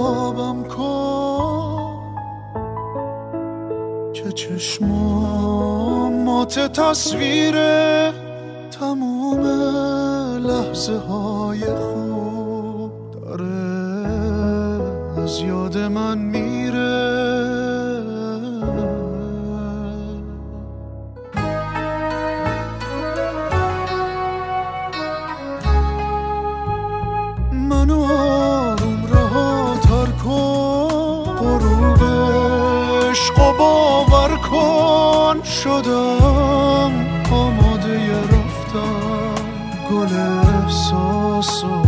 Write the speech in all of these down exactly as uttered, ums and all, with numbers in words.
خوابم کن که چشمات تصویره تموم لحظه های خوب داره از یاد من میره. منو آروم رها تر کن، غروب عشق و باور کن. شدم آماده رفتن، گل احساس و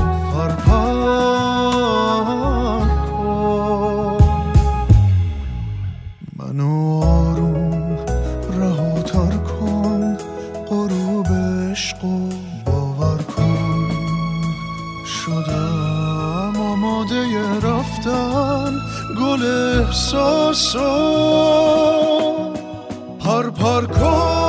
پرپر کن. منو آروم رها تر کن، غروب عشق و باور کن. شدم آماده رفتن، گل احساس و پرپر کن.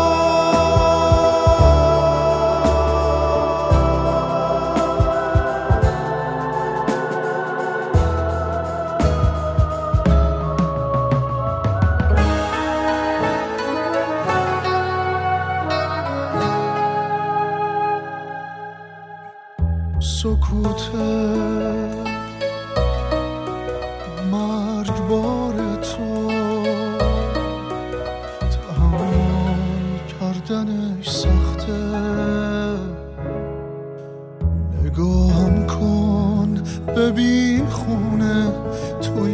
سکوت مرگبار تو، تحمل کردنش سخته. نگاهم کن ببین خونه توی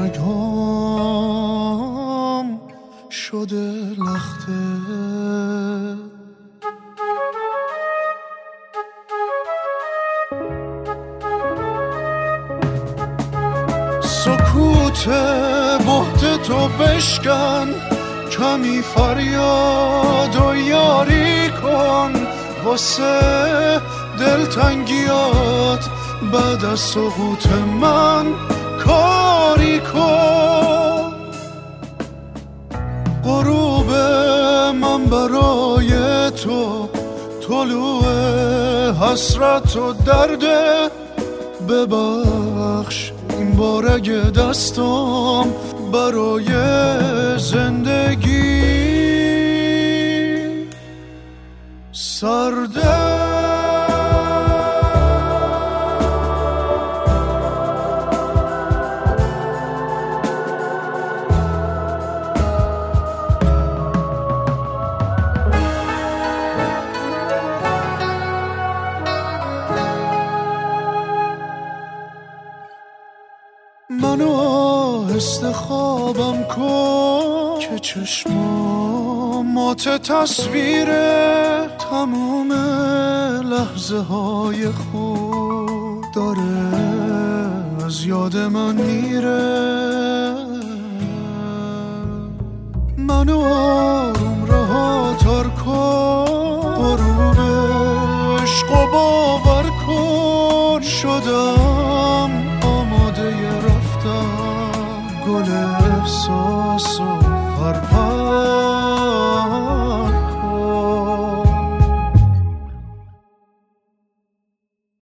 رگام شده لخته. سکوت بهت تو بشکن، کمی فریاد و یاری کن واسه دلتنگیات. بعد از سقوط من کاری کن. غروب من برای تو طلوع حسرت و درده. ببخش این بار اگه دستم برای زندگی سرده. منو آهسته خوابم کن که چشمات تصویره تموم لحظه های خوب داره از یاد من میره. منو آروم رها تر کن، غروب عشق و باور کن. شدم آماده رفتن، گل احساس و پرپر